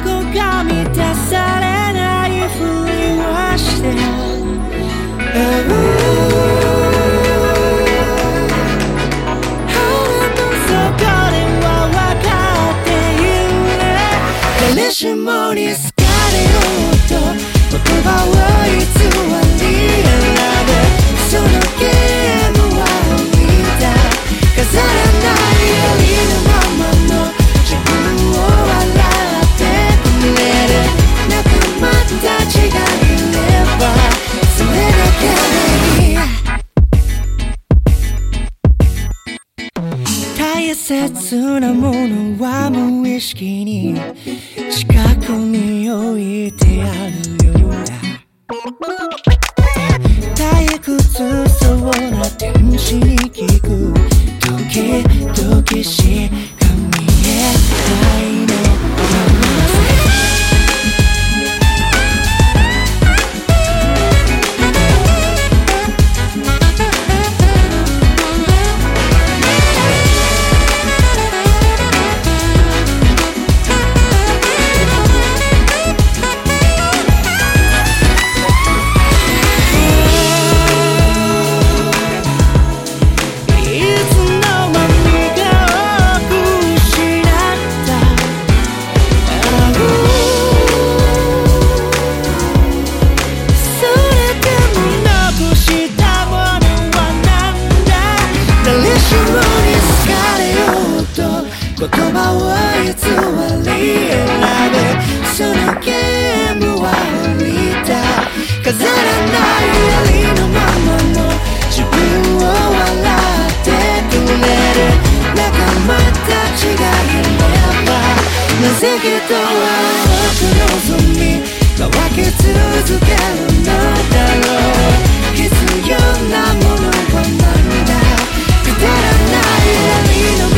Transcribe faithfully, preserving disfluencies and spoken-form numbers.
こが満たされないふりはして、誰しもに好かれようと言葉を偽り選ぶ、そのゲームは見た飾らないありのままの自分を笑ってくれる仲間たちがいればそれだけでいい。大切なものは無意識に近くに置いてあるようだ。退屈そうな天使に聞くドキドキしか見えないの。言葉を偽り選ぶ、そのゲームは降りた飾らないありのままの自分を笑ってくれる仲間たちがいればなぜ人は多く望み乾き続けるのだろう。必要なものはなんだ、くだらないありの